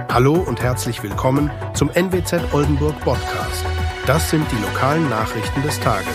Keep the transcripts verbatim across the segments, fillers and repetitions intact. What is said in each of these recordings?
Hallo und herzlich willkommen zum N W Z Oldenburg Podcast. Das sind die lokalen Nachrichten des Tages.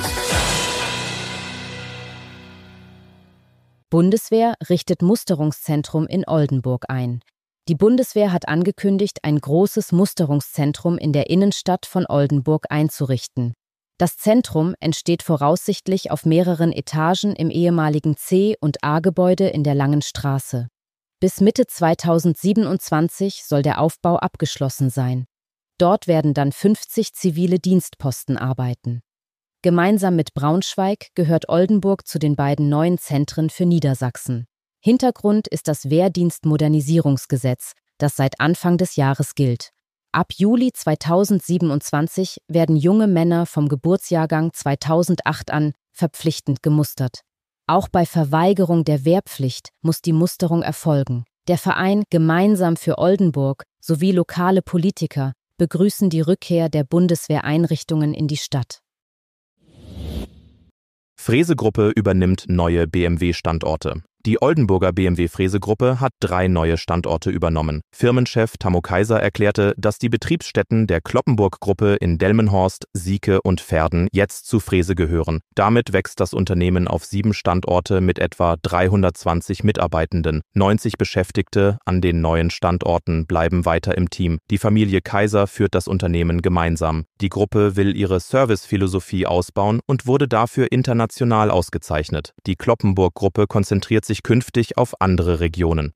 Bundeswehr richtet Musterungszentrum in Oldenburg ein. Die Bundeswehr hat angekündigt, ein großes Musterungszentrum in der Innenstadt von Oldenburg einzurichten. Das Zentrum entsteht voraussichtlich auf mehreren Etagen im ehemaligen C- und A-Gebäude in der Langen Straße. Bis Mitte zweitausendsiebenundzwanzig soll der Aufbau abgeschlossen sein. Dort werden dann fünfzig zivile Dienstposten arbeiten. Gemeinsam mit Braunschweig gehört Oldenburg zu den beiden neuen Zentren für Niedersachsen. Hintergrund ist das Wehrdienstmodernisierungsgesetz, das seit Anfang des Jahres gilt. Ab Juli zweitausendsiebenundzwanzig werden junge Männer vom Geburtsjahrgang zweitausendacht an verpflichtend gemustert. Auch bei Verweigerung der Wehrpflicht muss die Musterung erfolgen. Der Verein Gemeinsam für Oldenburg sowie lokale Politiker begrüßen die Rückkehr der Bundeswehreinrichtungen in die Stadt. Frese Gruppe übernimmt neue B M W-Standorte. Die Oldenburger B M W-Frese Gruppe hat drei neue Standorte übernommen. Firmenchef Tammo Kaiser erklärte, dass die Betriebsstätten der Cloppenburg-Gruppe in Delmenhorst, Sieke und Verden jetzt zu Frese gehören. Damit wächst das Unternehmen auf sieben Standorte mit etwa dreihundertzwanzig Mitarbeitenden. neunzig Beschäftigte an den neuen Standorten bleiben weiter im Team. Die Familie Kaiser führt das Unternehmen gemeinsam. Die Gruppe will ihre Servicephilosophie ausbauen und wurde dafür international ausgezeichnet. Die Cloppenburg-Gruppe konzentriert sich künftig auf andere Regionen.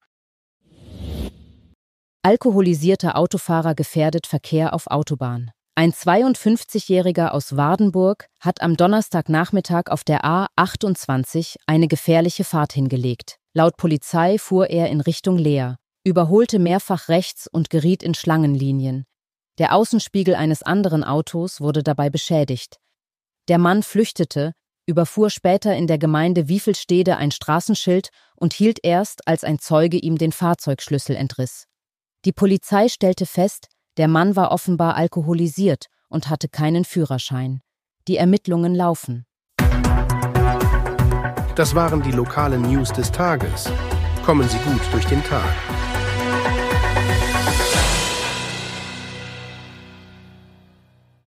Alkoholisierter Autofahrer gefährdet Verkehr auf Autobahn. Ein zweiundfünfzigjähriger aus Wardenburg hat am Donnerstagnachmittag auf der A achtundzwanzig eine gefährliche Fahrt hingelegt. Laut Polizei fuhr er in Richtung Leer, überholte mehrfach rechts und geriet in Schlangenlinien. Der Außenspiegel eines anderen Autos wurde dabei beschädigt. Der Mann flüchtete, überfuhr später in der Gemeinde Wiefelstede ein Straßenschild und hielt erst, als ein Zeuge ihm den Fahrzeugschlüssel entriss. Die Polizei stellte fest, der Mann war offenbar alkoholisiert und hatte keinen Führerschein. Die Ermittlungen laufen. Das waren die lokalen News des Tages. Kommen Sie gut durch den Tag.